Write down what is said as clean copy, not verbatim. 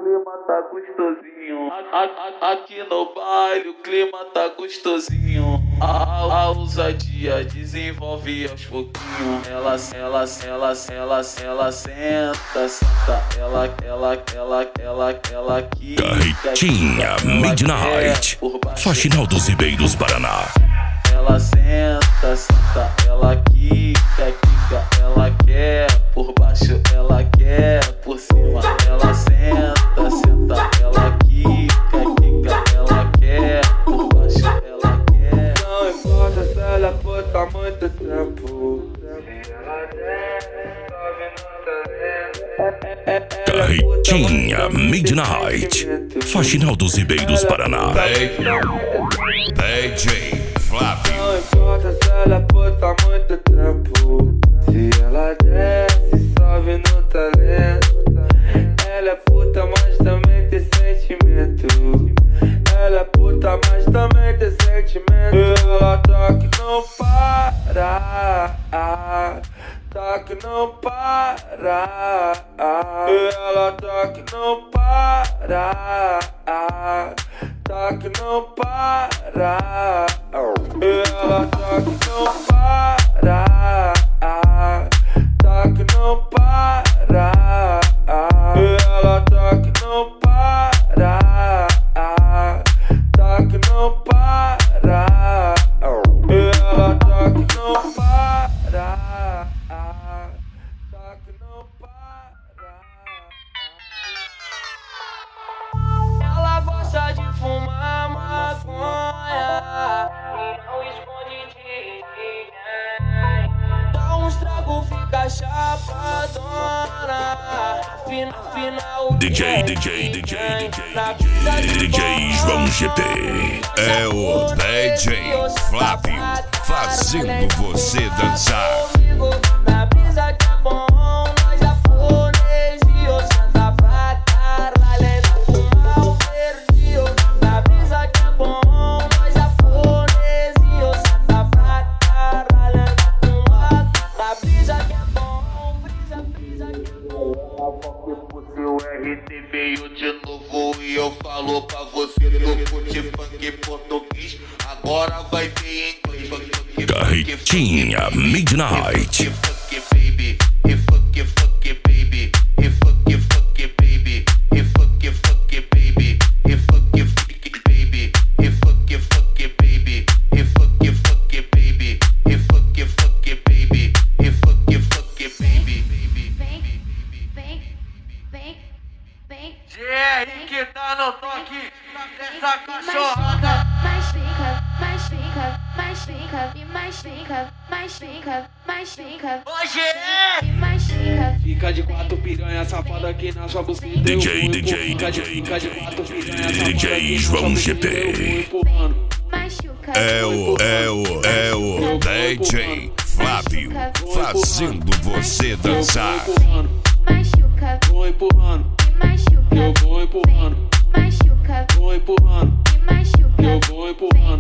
clima tá gostosinho. Aqui no baile o clima tá gostosinho. A ousadia desenvolve aos pouquinhos. Ela senta, ela quica. Carretinha Midnight, Faxinal dos Ribeiros, Paraná. Ela senta, ela quica, ela quer por baixo, ela quer por cima. Ela senta, ela quica, ela quer por baixo, ela quer. Não importa se ela puta há muito tempo. Carretinha Midnight, Faxinal dos Ribeiros, Paraná. DJ Flávio. Não importa se ela é puta há muito tempo. Se ela desce, sobe no talento. Ela é puta, mas também tem sentimento. Ela é puta, mas também tem sentimento. Ela tá que não para, tá que não para. Ela tá que não para, tá que não para. Ela tá que não para, tá que não para. Ela tá que não para, tá que não para. Ela tá que não para, tá que não para. Ela gosta de fumar maconha e não esconde de ninguém. Dá uns tragos, fica chapadona. Final DJ João GP. É o DJ Flávio, fazendo você dançar. Na brisa que é bom, nós japoneses, senta pra caralho, ainda fumar o verdinho. Na brisa que é bom, nós japoneses, senta pra caralho, ainda fumar. Na brisa que é bom, brisa que é bom. O seu RT veio de novo e eu falo pra você do curte funk português. Agora vai ver em inglês. Carretinha Midnight. Fuck baby, fuck baby, fuck baby, fuck baby, fuck baby, fuck baby, fuck baby, fuck baby, fuck baby. GR que tá no toque dessa cachorrada. Mais fica, mais fica, mais fica, e mais fica, mais fica, mais fica. Hoje E mais fica. Fica de quatro piranha safada aqui na sua buceta. DJ João GP. Machuca. É o DJ Flávio, fazendo você dançar. Machuca. Vou empurrando, E machuca. eu vou empurrando, Machuca. vou empurrando, E machuca. eu vou empurrando.